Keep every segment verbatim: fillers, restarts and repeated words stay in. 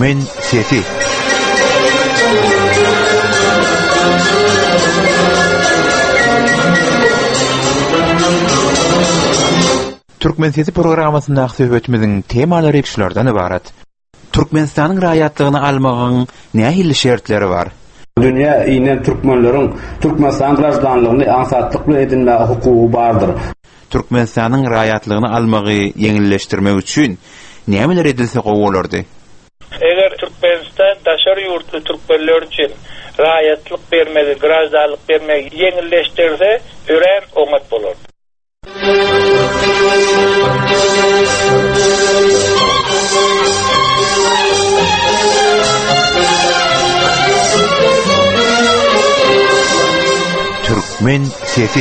Türkmen sesi. Türkmen sesi programmasyndaky söhbetimizin temalary şulardan ibaret. Türkmenistanyň raýatlygyny almagyň nähili şertleri bar? Dünýä inen türkmenleriň Türkmenistan garaşdanlygyny ansatlyk bilen edinme hukugy bardyr. Türkmenistanyň raýatlygyny almagy ýeňilleşdirmek üçin nämeler edilse gowalardy? Eger Türkmenistan daşary ýurtly türkmenler üçin raýatlyk bermegi, garaşdanlyk bermegi ýeňilleşdirse, ören oňat bolar. Türkmen sesi.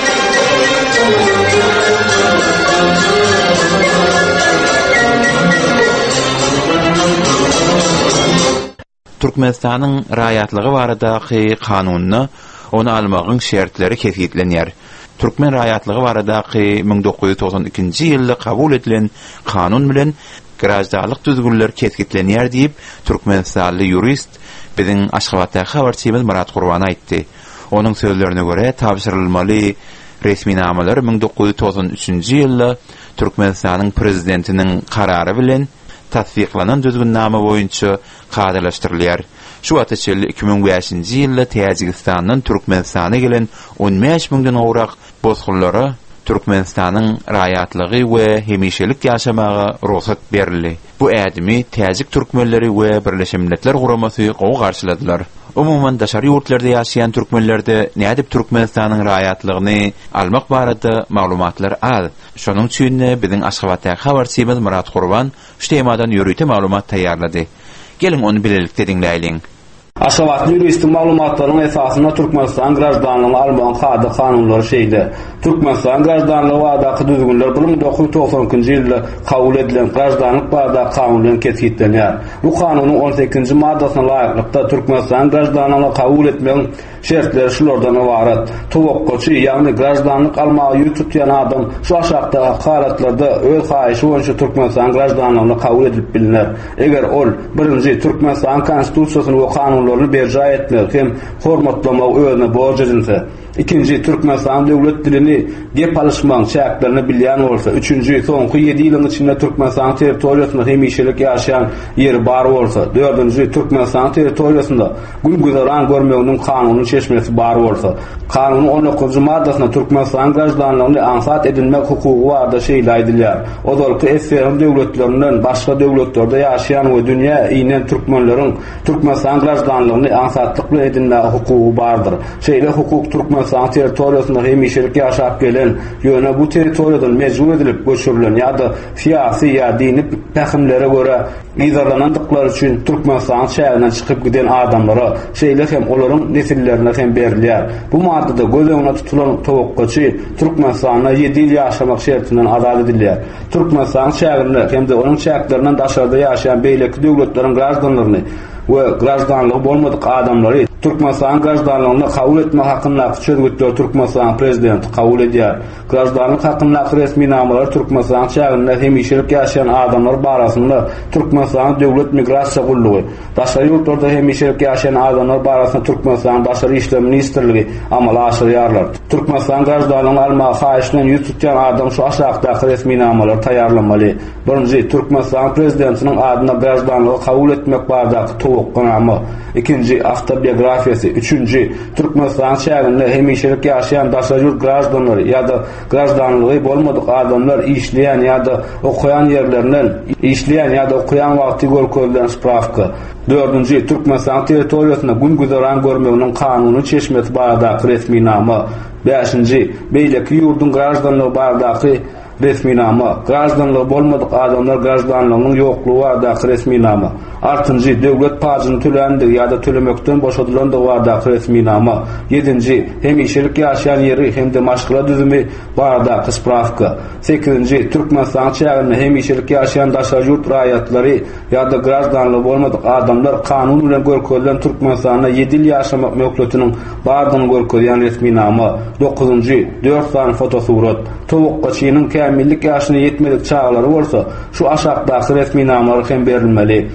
Türkmenistanyň raýatlygy baradaky kanunyny onu almagyň şertleri kesitlenýär. Türkmen raýatlygy baradaky ming dokuz ýüz togson ikinji ýylda kabul edilen kanun bilen garaşdanlyk düzgünler kesitlenýär diýip Türkmenistanly jurist biziň Aşgabatdaky habarçymyz Murat Gurban aýtdy. Onun sözlerine göre tapşırılmaly resmi namalar ming dokuz ýüz togson üçinji ýylda Türkmenistanyň prezidentiniň karary bilen tasdiklanan düzgünnama boýunça kadalaşdyrylýar. Şu wagtçyl iki ming beşinji ýylda Täjikistanyň Türkmenistana gelen on beş miňden gowrak bozgullara Türkmenistanyň raýatlygy we hemişelik ýaşamagy ruhsat berildi. Bu ädimi Täjik türkmenleri we Birleşen Milletler Guramasy gowy garşyladylar. Umuman daşary ýurtlarda ýaşaýan türkmenlerde nädip Türkmenistanyň raýatlygyny almak barada maglumatlar az. Şonuň üçin biziň Aşgabatdaky habarçymyz Murat Gurban şu temadan ýörüte maglumat taýýarlady. Gelin onu bilelikde dinleýin. Aşgabatly jurist maglumatlaryň esasyna Türkmenistan garaşdanlygyny almagyň hady kanunlary şeýle. Türkmenistan garaşdanlygy baradaky düzgünler ming dokuz ýüz togson ikinji ýylda kabul edilen garaşdanlyk baradaky kanun bilen kesitlenýär. Bu kanunyň on sekizinji maddasyna laýyklykda Türkmenistan garaşdanlygyny kabul etmegiň şertleri şulardan ibaret. Towakkalçy, ýagny garaşdanlyk almagy ýüz tutýan adam şu aşagdaky halatlarda öz haýyşy boýunça Türkmenistan garaşdanlygyny kabul edip bilinler. Eger ol birinji Türkmenistan konstitusiýasyny we kanunlaryny berja etmek hem hormatlamak özüne borç edinse, ikinji Türkmenistan döwlet dilini gep alışmaň şähertlerini bilýän bolsa, üçünji soňky ýedi ýylyň içinde Türkmenistan territoriýasyna hemişelik ýaşaýan ýeri bar bolsa, dördünji Türkmenistan territoriýasynda gün güzaran görmeginiň kanuny çeşmesi bar bolsa, kanunyň on dokuzunji maddasyna Türkmenistan garaşdanlygyny ansat edilmek hukugy barda şeýle aýdylýar. Ozalky S S R döwletlerinden başga döwletlerde ýaşaýan we dünýä inen türkmenleriň Türkmenistan garaşdanlygyny ansatlyk bilen edinmek hukugy bardyr. Şeýle hukuk Türkmenistan territoriýasynda hemişelik ýaşap gelen ýöne bu territoriýadan mejbur edilip göçürilen ýa-da syýasy ýa dini tähimlere görä izarlanandyklary üçin Türkmenistan şäherinden çykyp giden adamlara şeýle hem olaryň nesillerine hem berilýär. Bu maddada göz öňüne tutulan towakkalçy Türkmenistanda ýedi ýyl ýaşamak şertinden azad edilýär. Türkmenistan şäherinde hem de onun şäherlerinden daşarda ýaşaýan beýleki döwletleriň garaşdanlaryny we garaşdanlygy bolmadyk adamlary Türkmenistan garaşdanlygyny kabul etme hakyna çözgütler Türkmenistan prezidenti kabul edýär. Garaşdanlyk hakyna resmi namalar Türkmenistan şäherinde hemişelik ýaşaýan adamlar barasynda Türkmenistan döwlet migrasiýa gullugy, daşary ýurtlarda hemişelik ýaşaýan adamlar barasynda Türkmenistan daşary işler ministrligi amal aşyrýarlar. Türkmenistan garaşdanlygyny almagy haýyşynyň ýüz tutýan adam şu aşagdaky resmi namalar taýýarlanmaly. Birinji Türkmenistan prezidentiniň adyna garaşdanlygy kabul etmek baradaky towakkalnama. İkinji avtobiografiyasy. Üçünji Türkmenistan şäherinde hemişelik ýaşaýan daşary ýurt garaşdanlary ýa-da garaşdanlygy bolmadyk adamlar işleýän ýa-da okuyan ýerlerinden işleýän ýa-da okuyan wagty görkezlen spravka. Dördünji Türkmenistan territoriýasyna gün güzaran görmeginiň kanuny çeşmesi baradaky resmi nama. Beşinji beýleki ýurdun garaşdanlygy baradaky resmi nama. Garaşdanlygy bolmadyk adamlar garaşdanlygynyň ýoklugy baradaky resmi nama. Altıncı döwlet pajyny tölendi ýa-da tölemekden boşadylan dowada resmi nama. Yedinci hemişelik ýaşaýan ýeri hem de maşgula düzümi barada spravka. Sekizinci Türkmenistan şäherinde hemişelik ýaşaýan daşary ýurt raýatlary ýa-da garaşdanlygy bolmadyk adamlar kanun bilen görkezlen Türkmenistanda ýedi ýyl ýaşamak möhletiniň bardygyny görkezýän resmi nama. Dokuzunji dört san fotosurat. Towakkalçynyň kämillik ýaşyna ýetmedik çağlary bolsa, şu aşagdaky resmi namalary hem berilmeli.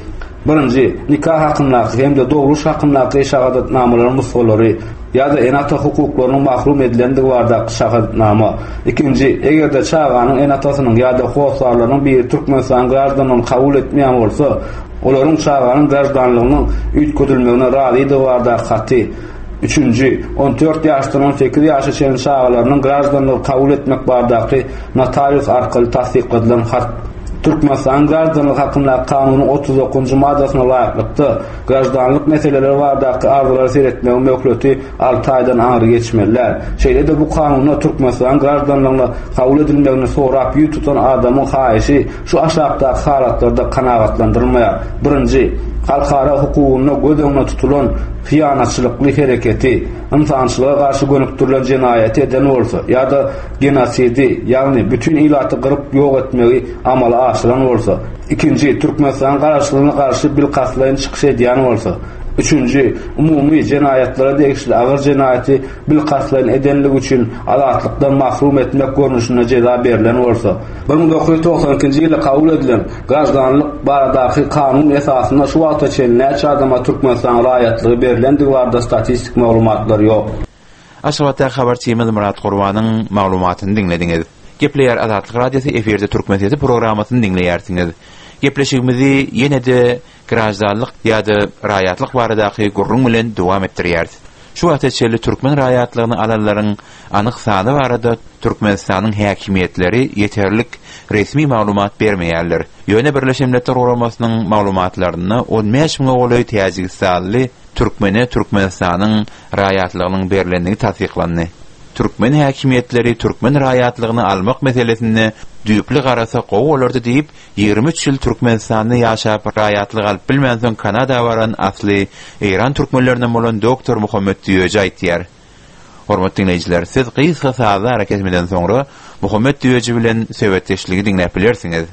Birinci, nikah hakyndaky hem-de dogruş hakyndaky şahadatnamalar musolary ýa-da enata hukuklarynyň mahrum edilendigi barada şahadatnama. Ikinci, egerde çağanyň enatasynyň ýa-da howsarlarynyň bir Türkmenistan gardynyň kabul etmeýän bolsa, olaryň çağanyň gardanlygynyň üýtgedilmegine razydigi barada haty. Üçüncü, on dört ýaşdan on sekiz ýaşa çeken çağalarynyň gardanlygyny kabul etmek baradaky notarius arkaly tasdik edilen hat. Türkmenistan gardanlyk hakynda kanunyň otuz dokuzunçy maddasyna laýyklykda gardanlyk meseleleri baradaky arzular seretmegi möhleti altı aýdan aňry geçmeliler. Şeýle de bu kanunyna Türkmenistan gardanlygyny kabul edilmegini sorap ýüt tutan adamyň haýyşy şu aşagdaky halatlarda kanagatlandyrylmaýar. Birinci, halkara hukugyna göz öňüne tutulan hyýanatçylykly hereketi, insançylyga garşy gönüktirilen jenaýaty eden bolsa ýa-da genosidi, ýagny bütün ilaty gyryp ýok etmegi amala aşyran bolsa. İkinci, Türkmenistan garaşlygyna garşy bil kaslaýan çykyş edýän bolsa. Üçüncü, umumy jenaýatlara degişli agyr jenaýaty bil kaslaýan edenligi üçin azatlykdan mahrum etmek görnüşine ceza berilen bolsa. bir ming dokuz ýüz toksankinji ýylda kabul edilen gardanlyk baradaky kanun esasyna şu wagta çenli näçe adama Türkmenistan raýatlygy berilendigi barada statistik maglumatlar ýok. Aşgabatda habarçymyz Murat Gurbanyň maglumatyny dinlediňiz. Gepleýär Azatlyk radiosu eferde türkmen sesi programasyny dinleýärsiňiz. Gepleşigimizi ýene-de garajdanlyk ýa-da raýatlyk baradaky gurrun bilen dowam etdirýärsiz. Şu wagtçyly türkmen raýatlygyny alanlaryň anyk sany barada Türkmenistanyň häkimiýetleri ýeterlik resmi maglumat bermeýärler. Ýöne Birleşen Milletler Guramasynyň maglumatlaryna on beş miň goly täzigi sally türkmene Türkmenistanyň raýatlygynyň berilendigi tasdiklandy. Türkmen häkimiýetleri türkmen raýatlygyny almak meselesini düýpli garasa gowy bolardy diýip ýygrimi üç ýyl Türkmenistanda ýaşap raýatlyk alyp bilmän soň Kanada baran asly Iran türkmenlerinden bolan doktor Muhammed Düýeci aýtýar. Hormatly dinleýijiler, siz gysga saza hareketmeden soňra Muhammed Düýeci bilen söhbetdeşligi dinläp bilersiňiz.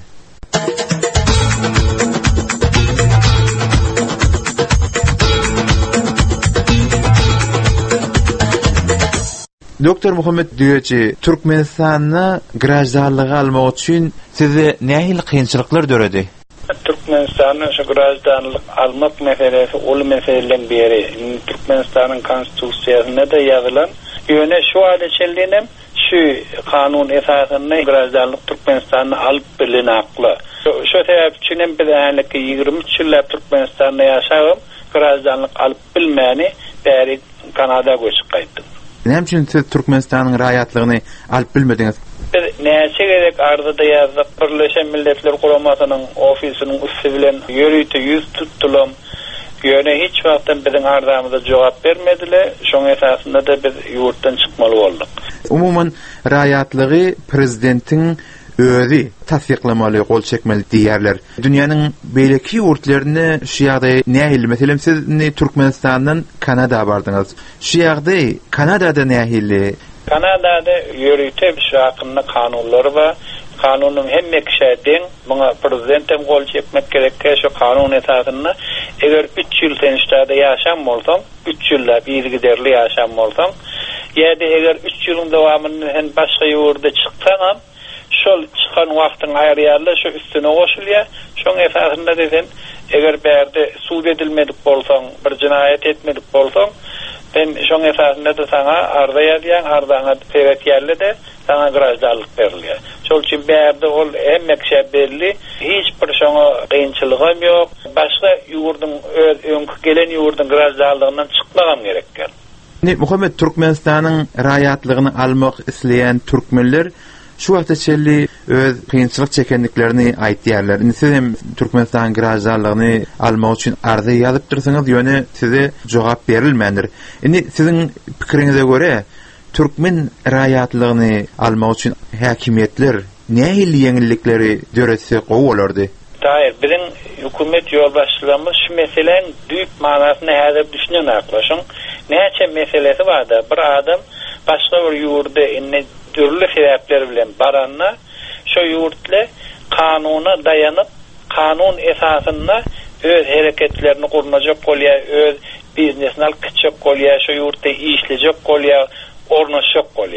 Doktor Muhammed Düýeci, Türkmenistanyň garajdanlygy almak üçin size nähil kynçylyklar döredi? Türkmenistanyň şu garajdanlyk almak meselesi ol meseleden beri Türkmenistanyň konstitusiýasyna da ýazylan. Ýöne şu aleçelinem şu kanun esasyny garajdanlyk Türkmenistanyň alyp bilen akly. Şu sebäp üçin biz ähli ýygrimi üç ýyl Türkmenistanda ýaşaýam, garajdanlyk alyp bilmäni bäri Kanada göçüp gaýtdym. Näme siz Türkmenistanyň raýatlygyny alyp bilmediňiz? Biz näçe gerek arzyda ýazdyk, Birleşen Milletler Guramasynyň ofisiniň üstü bilen ýörüýte ýüz tutdulym. Ýöne hiç wagtdan biziň arzamyza jogap bermediler. Şoň esasynda da biz ýurtdan çykmaly boldyk. Umuman raýatlygy prezidentiň özi tasdiklamaly, gol çekmeli diýerler. Dünýäniň beýleki ýurtlaryny şu ýagdaý nähil, meselem siz Türkmenistandan Kanada bardyňyz. Şu ýagdaý Kanadada nähil? Kanadada ýörüýte şu hakynda kanunlary bar. Kanunyň hemme kişiden muňa prezidentim gol çekmek gerekke şu kanun esasyna eger üç ýyl tenişde ýaşam bolsam, üç ýylda bir giderli ýaşam bolsam, ýa-da eger üç ýylyň dowamyny hen başga ýurda çyksaňam, şol çıkan wagtyň aýrýarly şu üstüne goşulýar. Şoň esasynda desen, eger bärde suud edilmedik bolsaň, bir jinaýat etmedik bolsaň, ben şoň esasynda da saňa arza ýazýan, arzaňa sebäp ýerli de saňa garajdanlyk berilýär. Şol üçin bärde ol hemme kişi belli, hiç bir şoňa kynçylygam ýok. Başga ýurdyň öňkü gelen ýurdyň garajdanlygyndan çykmagam gerekken. Muhammed, Türkmenistanyň raýatlygyny almak isleýän türkmenler şu wagtçyly öz kynçylyk çekenliklerini aýtýarlar. Siz hem Türkmenistan garajdanlygyny almak üçin arza ýazyp dursaňyz, ýöne size jogap berilmändir. Indi siziň pikiriňize göre türkmen raýatlygyny almak üçin häkimiýetler nähili ýeňillikleri döretse gowy bolardy? Taýyr, biziň hökümet ýolbaşçylarymyz şu meseleň düýp manasyny häzir düşünýän aklaşyň. Näçe meselesi barda? Bir adam başga bir ýurda inne türlü sebäpler bilen baranna şu ýurtla kanuna dayanıp kanun esasyna öz hereketlerini gurnajak bolýar, öz biznesini alyp gitjek bolýar, şu ýurtda işlejek bolýar, ornaşak bolýar.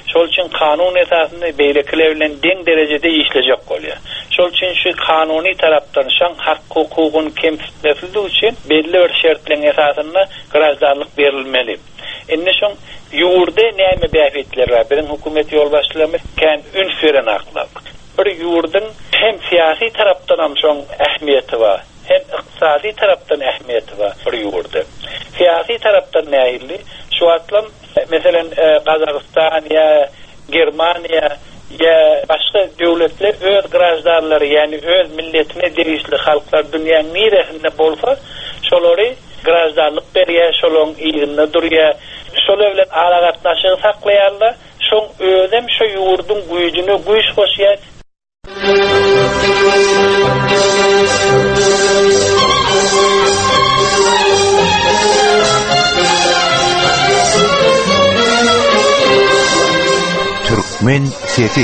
Şol için kanun esasında beylekiler bilen deň derejede işlejek bolýar. Şol için şu kanuni tarapdan şan hak hukukun kemsitmesizligi üçin belli bir şertlerin esasında garaşdarlyk berilmeli. Enne şoň ýurda näme bäfetler bar? Birin hukumet ýolbaşçylary kän üns beren aklap. Bir ýurdun hem siyasi tarapdan hem şoň ähmiýeti bar, hem iqtisadi tarapdan ähmiýeti bar bir ýurda. Siyasi tarapdan näýildi? Şu atlam mesela Kazakistan ya Germaniya ya başka devletler öz garaşdarlary, yani öz milletine derişli halklar dünýäniň niresinde bolsa, şolary garaşdarlyk berýär, şolaryň ýerinde durýar, şolar bilen ara gatnaşygy saklaýarlar, şoň özem şu ýurdun güýjüne güýç goşýar. Türkmen siyeti.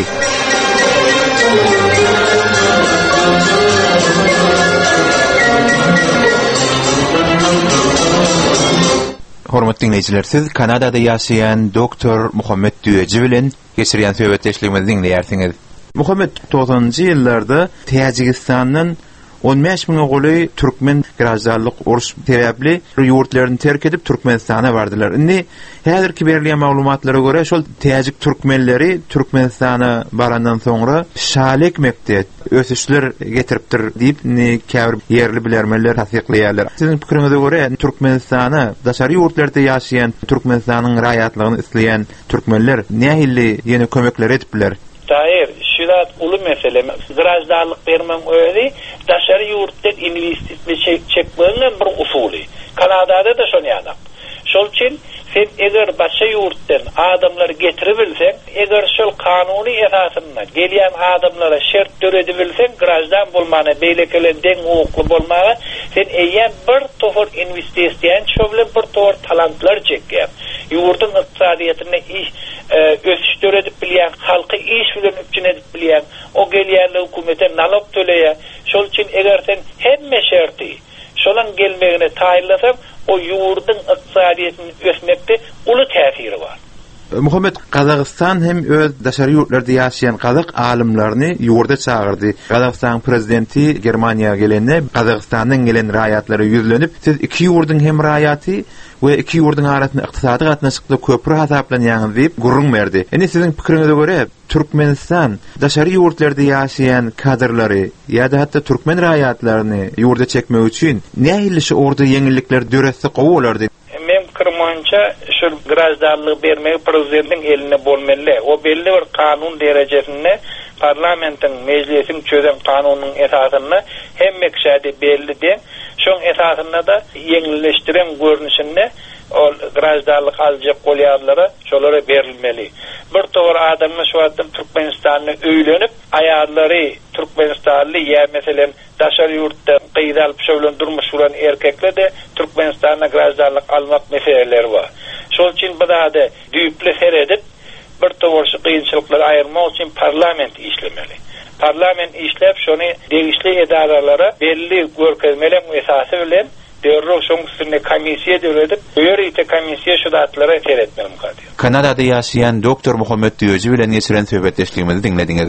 Hormatly dinleyijiler, siz Kanadada ýaşaýan doktor Muhammed Düýeci bilen geçirýän söhbetleşigimizi dinleýärsiňiz. Muhammed doksanjy ýyllarda Täjikistanyň on beş miň goly türkmen garaşdarlyk uruş sebäpli ýurtlaryny terk edip Türkmenistana bardylar. Indi häzirki berilýän maglumatlara görä şol täjik türkmenleri Türkmenistana barandan soňra şalek mekdet ösüşler getiripdir diýip käbir ýerli bilermeler tasdiklaýarlar. Siziň pikiriňize görä Türkmenistana daşary ýurtlarda ýaşaýan Türkmenistanyň raýatlygyny isleýän türkmenler nähili ýene kömekler edipler? Dair, şulat ulu mesele, garaşdarlyk bermem öýdi, daşary ýurtdan investisiýa çekmegiň bir usuly. Kanadada da şonu ýanap. Şol üçin sen eger başga ýurtdan adamlar getirip bilseň, eger şol kanuny esasyna gelýän adamlara şert töredi bilseň, garaşdan bolmany, beýlekeler deň hukukly bolmagy, sen eýen bir tofor investisiýa çöble bir tofor talantlar çekýär. Ýurdun ykdysadyýatyna iş ösüş töredip bilýän, halky iş bilen üçin edip bilýän, o gelýän hukumete nalog töleýär. Şol üçin eger sen hemme şerti şolan gelmegine taýinlasaň, o ýurdun ykdysadyýatyny ösmekde uly täsiri bar. Muhammed, Kazakistan hem öz daşary ýurtlarda ýaşaýan kazak alimlaryny ýurda çağırdy. Kazakistan prezidenti Germaniýa gelende Kazakistanyň gelen raýatlary ýüzlenip, siz iki ýurdun hem raýaty we iki ýurdun arasynda ykdysady gatnaşykda köprü hasaplanýan diýip gurrun berdi. Eni siziň pikiriňize görä, Türkmenistan daşary ýurtlarda ýaşaýan kadrlary ýa-da hatda türkmen raýatlaryny ýurda çekmek üçin nähili orada ýeňillikler döretse gowalardy? Men kirmança şu garaşdarlyk bermegi prezidentin eline bolmaly. O belli bir kanun derejesinde parlamentin, meclisin çözüm kanunyň esasyny hemme kişide belli de, şoň esasynda da ýeňilleşdiren görnüşinde o garaşdarlyk aljak bolýarlara şolara berilmeli. Bir togur adamlar şu wagtda Türkmenistanyň öýlenip, aýallary Türkmenistanly ýa meselen daşary ýurtda gyýda alyp şöwlen durmuş bolan erkekler de Türkmenistana garaşdarlyk almak meseleleri bar. Şol üçin bu da düýpli seredip bir togur şu kynçylykları aýyrmak üçin parlament işlemeli. Parlament işlep şonu degişli edaralara belli görkezmeli esasy bilen derrol şoň üstüne komissiýa döredip, öýerite komissiýa şu datlara teretmeli mukaddy. Kanadada ýaşaýan doktor Muhammed Düýeci bilen geçiren söhbetleşigimizi dinlediňiz.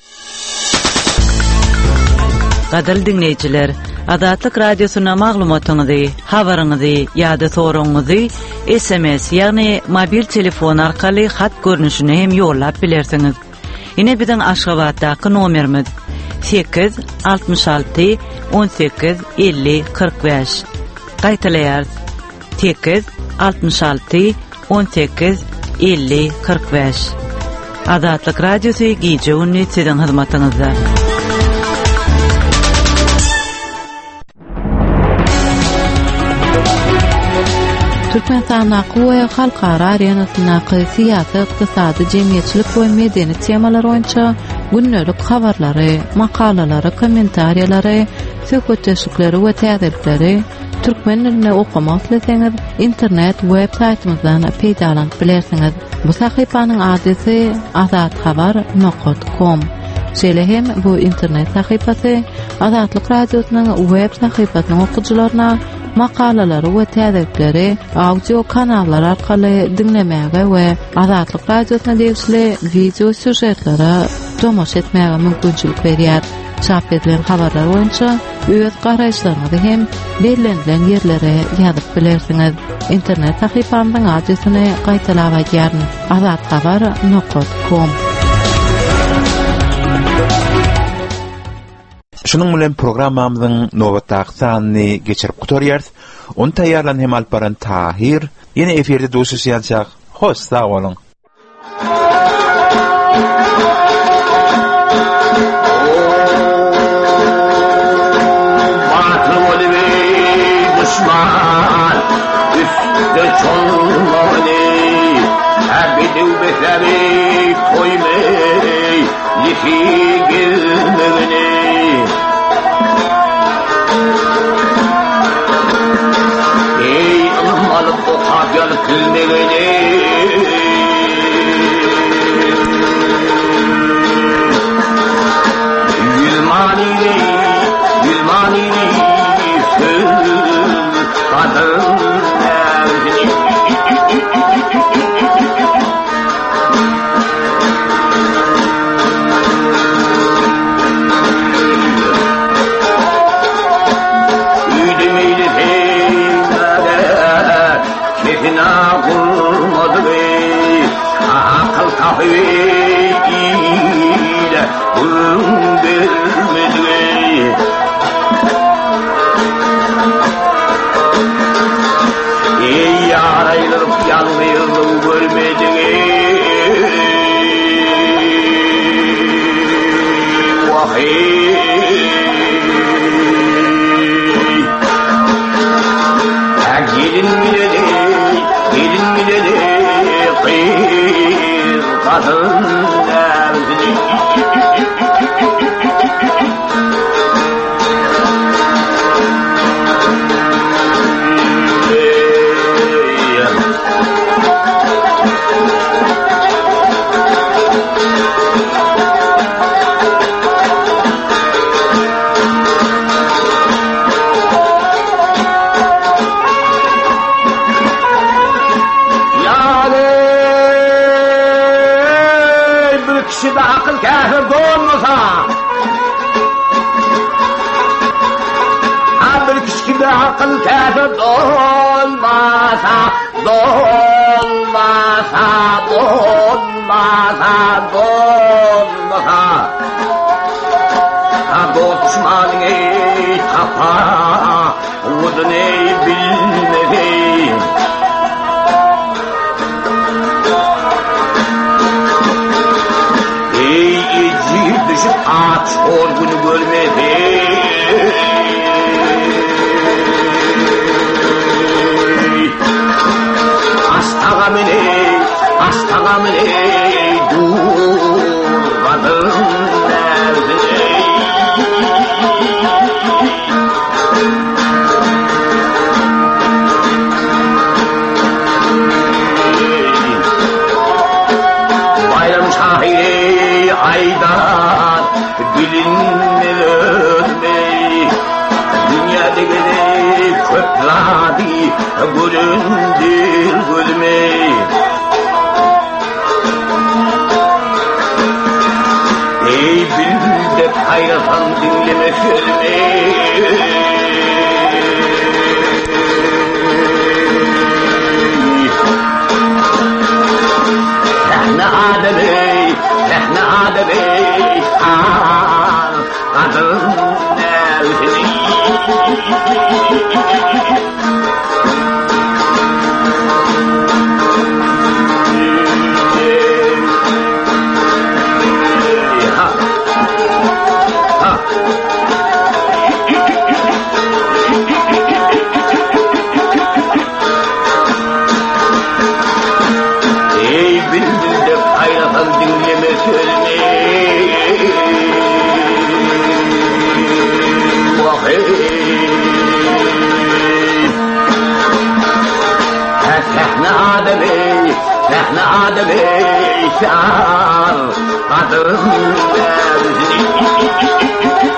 Gaderli dinleyijiler, Adatlyk radiosyna maglumatyňyzy, habaryňyzy ýa-da soragyňyzy S M S ýagny mobil telefon arkaly hat görnüşine hem ýollap bilersiňiz. Ine biziň Aşgabatdaky nomerimiz sekiz altmış alty on sekiz elli kırk beş. Gaýtalaýar sekiz altmış alty on sekiz elli kırk beş. Adatlyk radiosy gije ünni siziň hyzmatyňyzda. Türkmenistanyň we halkara arenasynaky syýasy, ykdysady, jemgyýetçilik we medeni temalar boýunça günnelik habarlary, makalalary, kommentariýalary, söhbetleşikleri we täzirlikleri türkmen dilinde okumak isteseňiz internet web saytymyzdan peýdalanyp bilersiňiz. Bu sahypanyň adresi azat habar nokta com. Şeýle hem bu internet sahypasy Adatlyk radiosynyň web sahypasynyň okuwçylaryna makalelary we täzekleri audio kanallar arkaly dinlemäge we Azatlyk radiosyna degişli video süjetlere tomoş etmäge mümkinçilik berýär. Çap edilen habarlar boýunça öz garaşlaryňyzy hem bellenlen yerlere ýazyp bilersiňiz. İnternet sahypamyň adresyny gaýtalap aýdýaryn. azathabar nokta com. Şunun bilen programmamyzyň nowatdaky sanyny geçirip gutarýar. Onu taýýarlan hem alp baran Tahir. Ýene eferde duşuşýançak. Hoş, sag bolun. Adem,